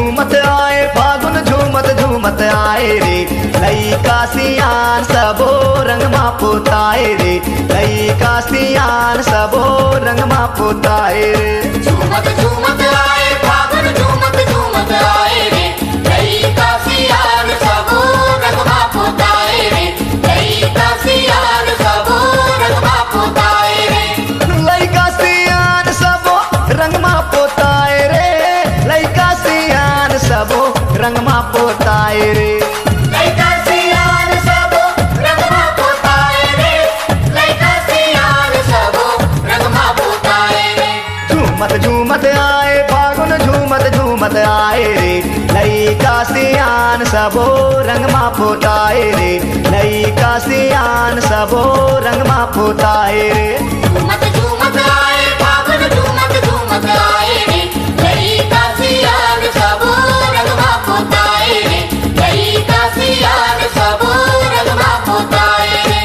झूमत आए फागुन झूमत झूमत आए रे लइका सियान सबो रंग मा पोताए रे लइका सियान सबो रंग मा पोताए रे झूमत झूमत आए फागुन झूमत झूमत आए रे लइका सियान सबो रंग मा पोताए रे लइका सियान सबो रंग मा पोताए रे लइका सियान सबो रंग मा पोताए रे लइका सियान सबो रंग मा पोताए रे लइका सियान सबो रंग मा पोताए रे लइका सियान सबो रंग मा पोताए रे झूमत झूमत आए फागुन झूमत झूमत आए रे लइका सियान सबो रंग मा पोताए रे लइका सियान सबो रंग मा पोताए रे झूमत झूमत आए फागुन झूमत झूमत आए रे लइका सियान सबो रंग मा पोताए रे लइका सियान सबो रंग मा पोताए रे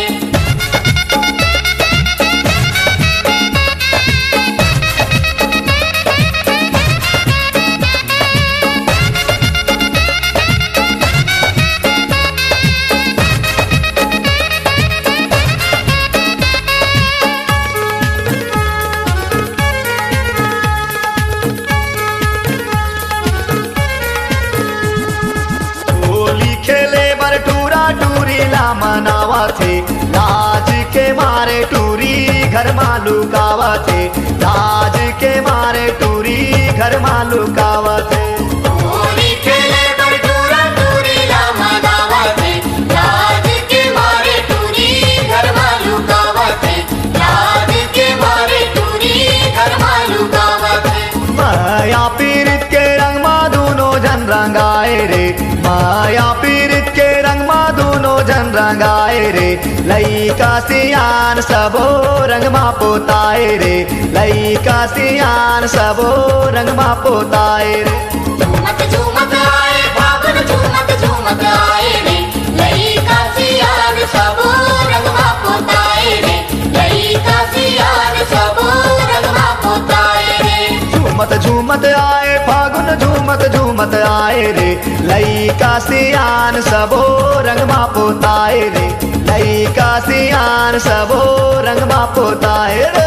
होली खेले बर टूरा टूरी ला मनावा थे लाज के मारे टूरी घर मालू कावा थे लाज के मारे टूरी घर मालू कावा थे होली खेले बर टूरा टूरी ला मनावा थे लाज के मारे टूरी घर मालू कावा थे लाज के मारे टूरी घर मालू कावा थे माया पीरित के रंग मा दोनों जन रंगाए रे माया पीरित के रंग मा दोनों जन रंगाए रे लइका सियान सबो रंग मा पोताए रे लइका सियान सबो रंग मा पोताए रे झूमत झूमत आए फागुन झूमत झूमत आए रे लइका सियान सबो रंग मा पोताए रे लइका सियान सबो रंग मा पोताए रे झूमत झूमत आए फागुन झूमत झूमत आए रे लइका सियान सबो रंग मा पोताए रे लइका सियान सबो रंग मा पोताए रे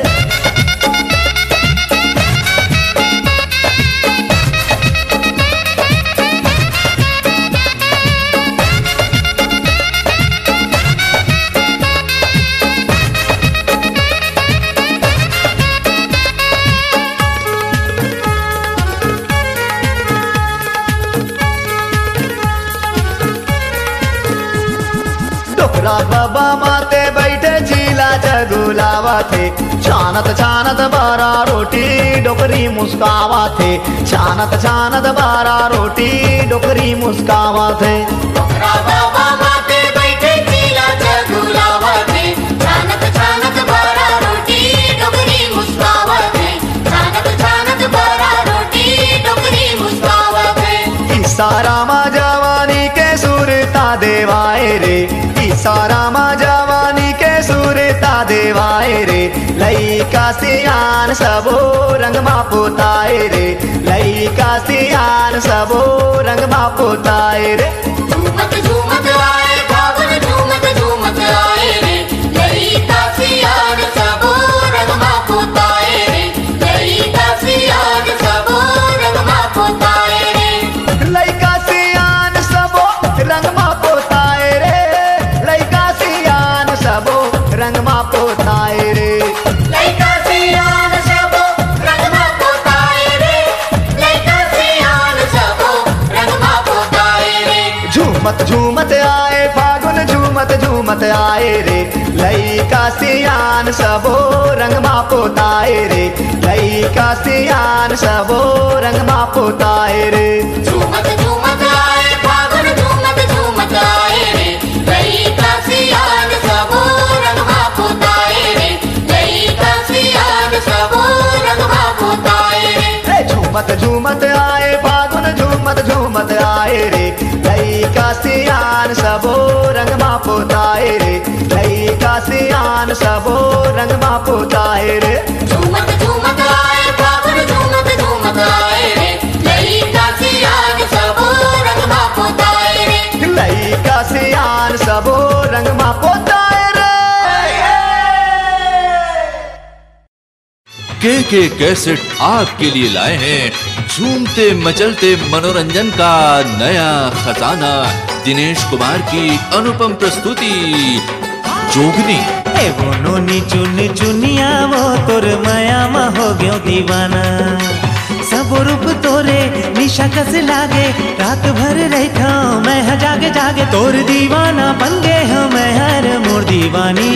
डोकरा बाबा माते बैठे झीला जगुलावा थे छानत छानत बारा रोटी डोकरी मुस्कावा थे छानत छानत बारा रोटी डोकरी मुस्कावा थे डोकरा बाबा माते बैठे चीला जगुलावा थे छानत छानत बारा रोटी डोकरी मुस्कावा थे छानत छानत बारा रोटी डोकरी मुस्कावा थे सारा मा जवानी के सुरता देवाए रे सारा मा जवानी के सुरता देवाए रे लइका सियान सबो रंग मा पोताए रे लइका सियान सबो रंग मा पोताए रे झूमत झूमत आए फागुन झूमत झूमत आए रे लइका सियान सबो रंग मा पोताए रे लइका सियान सबो रंग मा पोताए रे लइका सियान सबो रंग मा पोताए रे लइका सियान सबो रंग मा पोताए रे लइका सियान सबो रंग मा पोताए रे लइका सियान सबो रंग मा पोताए रे झूमत झूमत आए फागुन झूमत झूमत आए रे लइका सियान सबो रंग मा पोताए रे लइका सियान सबो रंग मा पोताए रे झूमत झूमत आए फागुन झूमत झूमत आए रे लइका सियान सबो रंग मा पोताए रे लइका सियान सबो रंग मा पोताए रे झूमत झूमत आए फागुन झूमत झूमत आए रे लइका सियान सबो रंग मा पोताए रे लइका सियान सबो रंग मा पोताए रे झूमत झूमत आए फागुन झूमत झूमत आए रे लइका सियान के कैसेट आपके लिए लाए हैं झूमते मचलते मनोरंजन का नया खजाना। दिनेश कुमार की अनुपम प्रस्तुति जोगनी। वो नोनी चुन चुनिया वो तोर माया मा हो गयो दीवाना। सब रूप तोरे निशा कस लागे, रात भर रहता मैं जागे जागे तोर दीवाना बन गए हो मैं हर मोर दीवानी।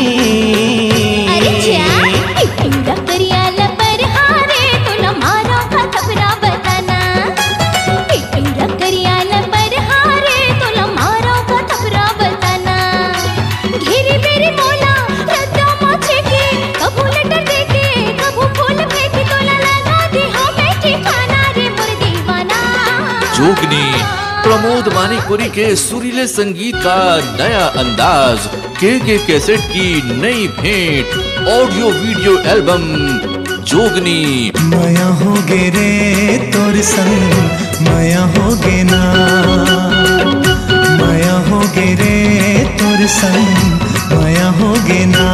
जोगनी प्रमोद मानिकपुरी के सुरीले संगीत का नया अंदाज। के कैसेट की नई भेंट ऑडियो वीडियो एल्बम जोगनी। माया हो गे रे तोर संग माया हो गे ना, माया हो गे रे तोर संग माया हो गे ना।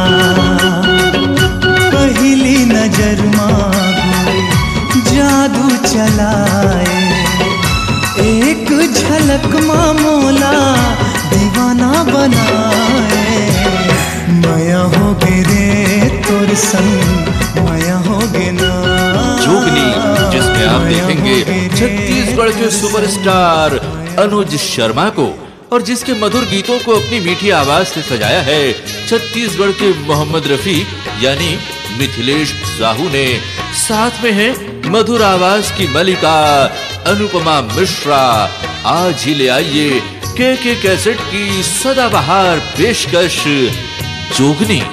पहली नजर माँ जादू चलाए, एक झलक माँ मोला दीवाना बनाए। माया हो गे रे तोर संग माया हो गे ना। जोगनी जिसमें आप देखेंगे छत्तीसगढ़ के सुपरस्टार अनुज शर्मा को, और जिसके मधुर गीतों को अपनी मीठी आवाज से सजाया है छत्तीसगढ़ के मोहम्मद रफी यानी मिथिलेश साहू ने। साथ में है मधुर आवाज की मलिका अनुपमा मिश्रा। आज ही ले आइए के कैसेट की सदाबहार पेशकश जोगनी।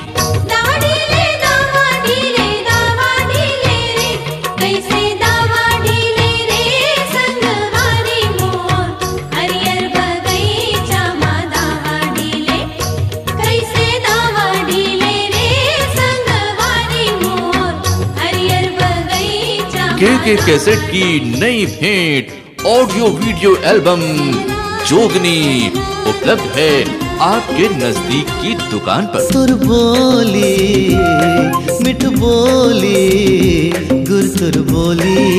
के कैसेट की नई भेंट ऑडियो वीडियो एल्बम जोगनी उपलब्ध है आपके नजदीक की दुकान पर। तुर बोली मिठ बोली गुर तुर बोली,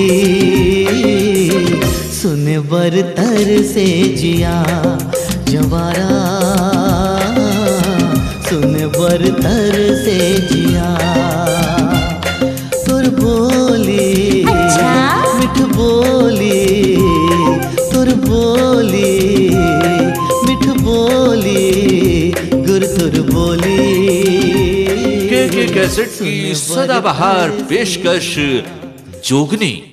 सुने बरतर से जिया जवारा, सुने बरतर से जिया। तुर बोली मिठ बोली तुर बोली मिठ बोली गुर तुर बोली। के कैसेट की सदाबहार पेशकश जोगनी।